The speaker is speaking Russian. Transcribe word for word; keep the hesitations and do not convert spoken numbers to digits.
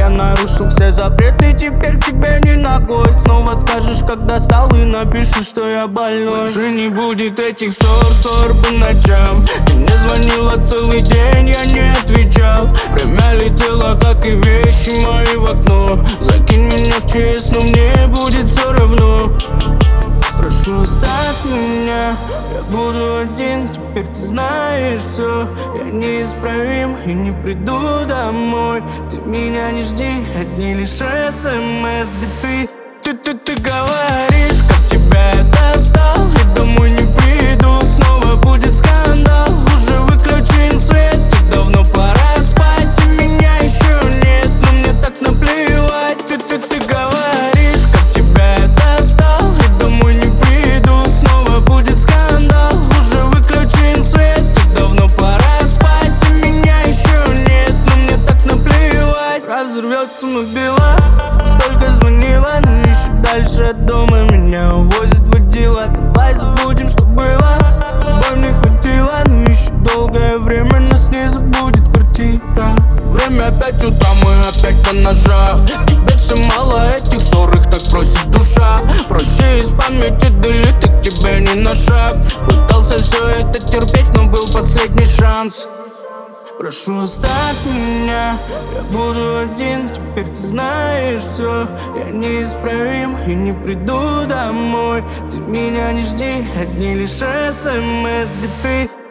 я нарушил все запреты, теперь к тебе не ногой. Снова скажешь, когда стал, и напишешь, что я больной. Больше не будет этих ссор, ссор по ночам. Ты мне звонила целый день, я не отвечал. Время летело, как и вещи мои в окно. Закинь меня в ЧС, но мне будет все равно. Прошу, оставь меня, я буду один. Теперь ты знаешь все, я неисправим и не приду домой. Ты меня не жди, одни лишь смс, где ты. Ты, ты, ты говоришь, как тебя я достал, и домой не приду, снова будет скандал. Уже выключен свет, и давно пора спать, и меня еще нет, но мне так наплевать. Ты, ты, ты говоришь, как тебя я достал, и домой не приду, снова будет скандал. Уже выключен свет, и давно пора спать, и меня еще нет, но мне так наплевать. Разорвется мобила, столько звонила, но еще дальше от дома меня увозит водила. Давай забудем, что было, с тобой мне хватило, но еще долгое время нас не забудет квартира. Время опять утра, мы опять на ножах. Тебе все мало этих ссор, их так просит душа. Проще из памяти делить, и к тебе не на шаг. Пытался все это терпеть, но был последний шанс. Прошу, оставь меня, я буду один. Теперь ты знаешь все, я неисправим и не приду домой. Ты меня не жди, одни лишь смс, где ты.